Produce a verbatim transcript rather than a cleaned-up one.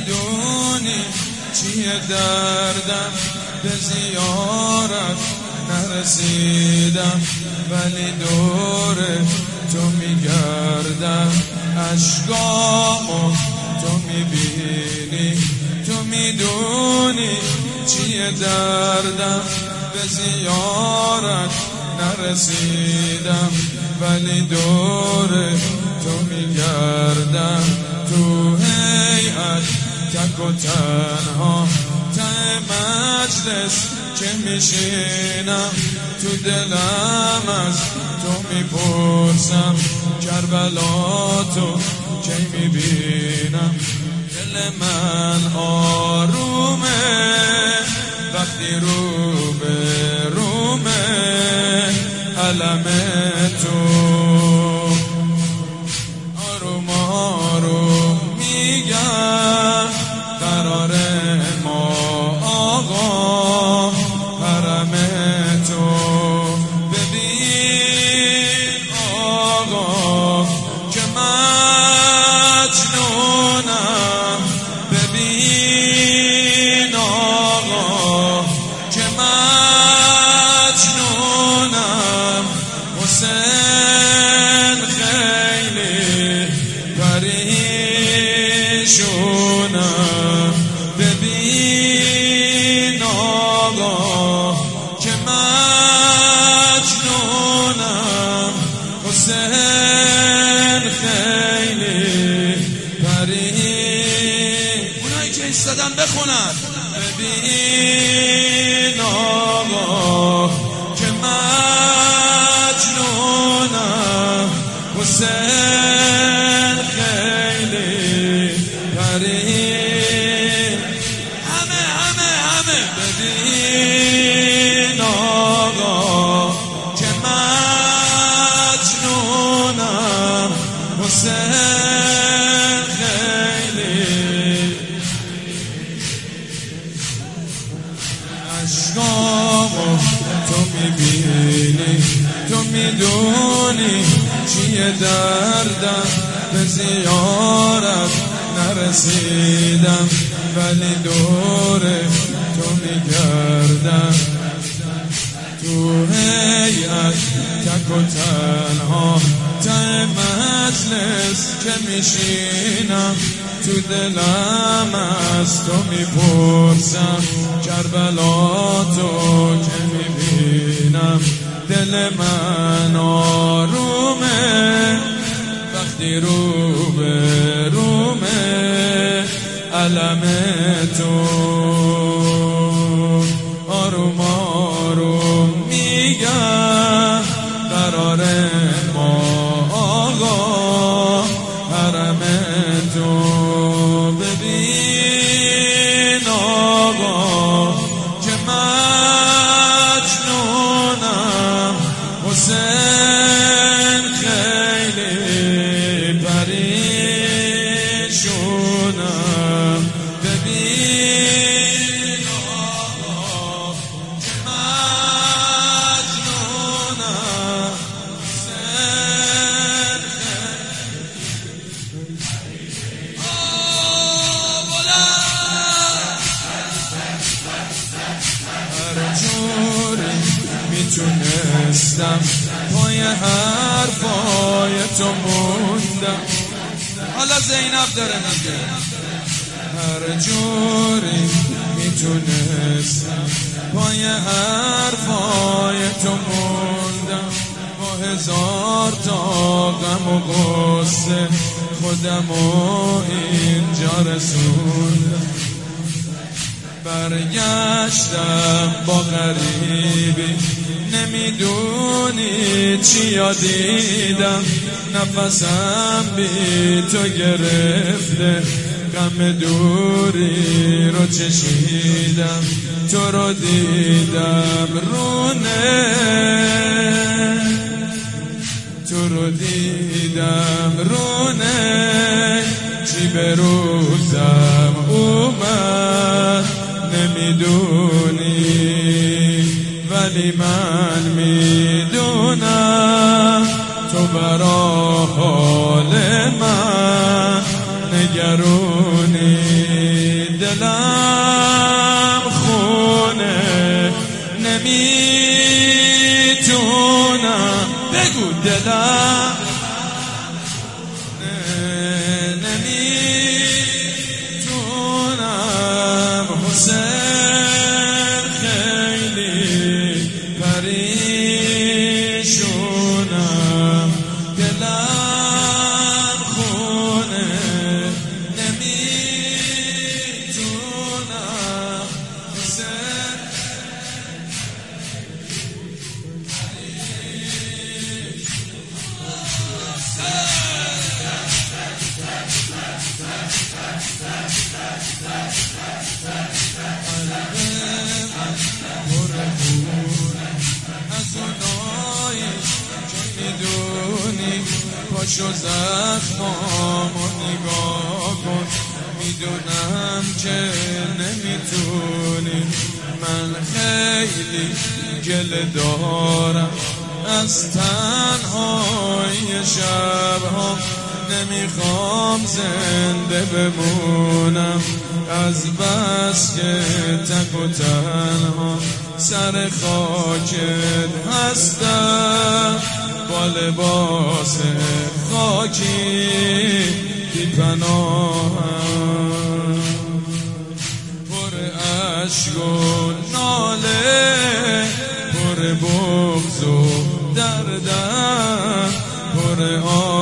میدونی چیه دردم، به زیارت نرسیدم ولی دور تو میگردم، اشکامو تو میبینی، تو میدونی چیه دردم، به زیارت نرسیدم ولی دور تو میگردم، تو هیئت تک و تنها ته مجلس که میشینم، تو دلم از تو میپرسم کربلا تو کی میبینم، دل من آرومه وقتی رو به رومه علم تو، آروم آروم میگم قرار ما آقا حرم تو، ببین آقا که مجنونم، ببین آقا که مجنونم، حسین خیلی پریشونم، ببین آقا که مجنونم، حسین خیلی پریشونم، اونایی که ایستادن بخونن، ببین آقا که مجنونم، حسین خیلی پریشونم، همه همه همه ببین آقا که مجنونم، حسین خیلی اشکامو تو میبینی، تو میدونی چیه دردم، به زیارت نرسیدم ولی دور تو میگردم، تو هیئت تک و تنها ته مجلس که میشینم، تو دلم از تو میپرسم کربلا تو که میبینم، دل من آرومه وقتی رو به رومه علم تو، آروم آروم میگم قرار ما آقا حرم تو، ببین آقا که مجنونم، حسین خیلی پریشونم، ببین آقا که مجنونم، حسین خیلی هر جوری میتونستم پای حرفای تو موندم، حالا زینب داره میگه هر جوری میتونستم پای حرفای تو موندم، با هزار تا غم و غصه خودمو اینجا رسوندم، برگشتم با غریبی نمیدونی چیا دیدم، نفسم بی تو گرفته غم دوری رو چشیدم، تو رو دیدم رونه، تو رو دیدم رونه، چی به روزم اومد نمیدونی ولی من میدونم تو برا حال من نگرونی. بگو دلم نمیتونم حسین خیلی پریشونم دلم خونه نمیتونم حسین از اونایی که میدونی پاشو زخمامو نگاه کن میدونم که نمیتونی من خیلی گله دارم از تنهای شبها نمیخوام زنده بمونم از بس که تک و تنها سر خاکت هستم با لباس خاکی بی پناهم پر عشق و ناله پر بغض و دردم پر